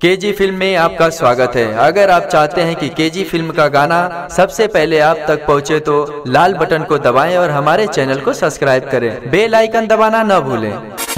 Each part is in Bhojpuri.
केजी फिल्म में आपका स्वागत है। अगर आप चाहते हैं कि केजी फिल्म का गाना सबसे पहले आप तक पहुंचे तो लाल बटन को दबाएं और हमारे चैनल को सब्सक्राइब करें। बेल आइकन दबाना न भूलें।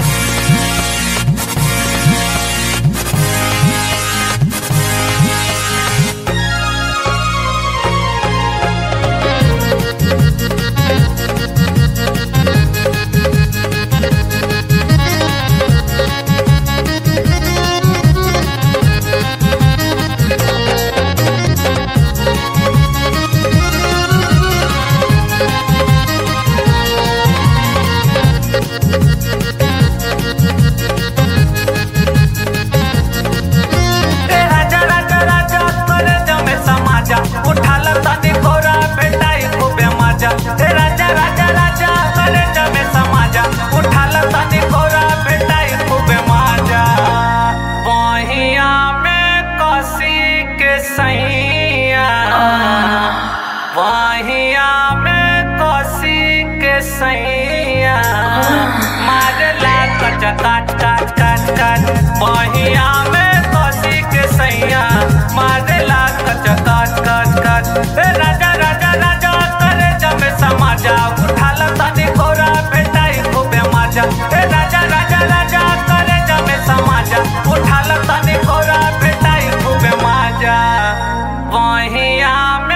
वाहिया में कोसी के सैया मारला कच काट काट काट काट। वाहिया में कोसी के सैया मारला कच काट काट काट। राजा राजा राजा करे जब समाजा उठाल तनी घोड़ा भेटाई खूबे मजा। राजा राजा राजा करे जब समाजा उठाल तनी घोड़ा भेटाई खूबे मजा। वाहिया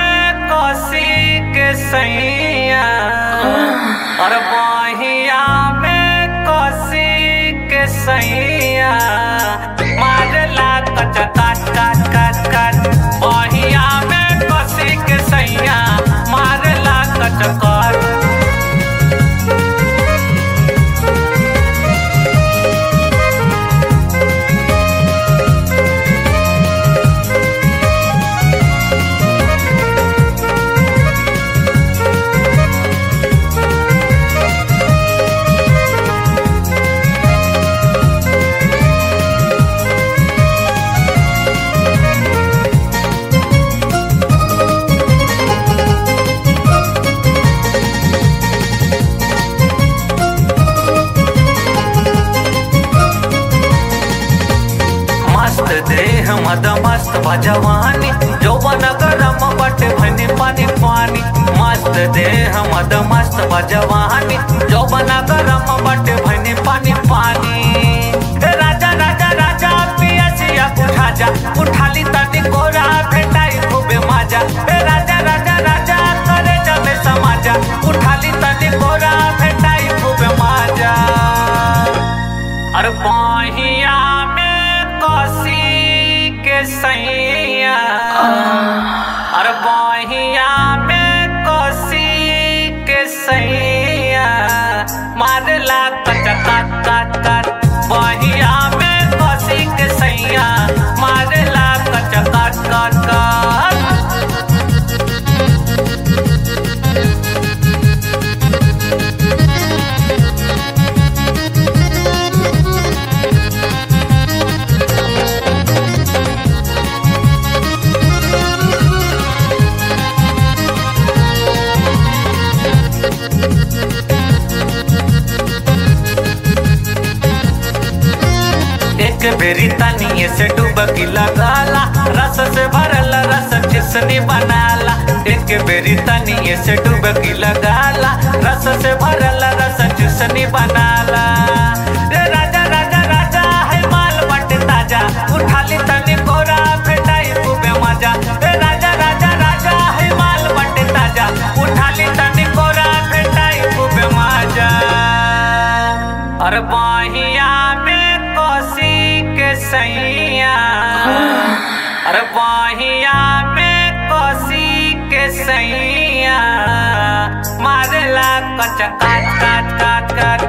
सैया और वाहिया में कोसी के सैया मारला कच काट काट काट काट। वाहिया में कोसी के सैया मारला कच काट। देह मद मस्त भजवानी जौवन गरम बटे भनी पानी पानी। मस्त देह मद मस्त भजवानी जौवन गरम बटे भनी पानी पानी। राजा राजा राजा पियसिया बुझा जा उठाली तनी गोरा भेटाई खूबे मजा। राजा राजा राजा करे जब समाजा उठाली तनी गोरा भेटाई खूबे मजा। और वाहिया कोसी के सैया और वाहिया में कोसी के सैया मारला कच काट काट काट। वाहिया में कोसी के सैया मारला कच काट काट काट। एक बेरी तनिए से डुबकी लगाला रस से भरल रस जिसने बनाला। एक बेरी तनिए से डुबकी लगाला रस से भरल रस जिसने बनाला। राजा राजा राजा है माल बटे ताजा उठाली तनी गोरा भेटाई खूबे मजा। राजा राजा राजा है माल बटे ताजा उठाली तनी गोरा भेटाई खूबे मजा। और वाहिया में कोसी के सैया और वाहिया में कोसी के सैया मारला कच काट काट काट काट।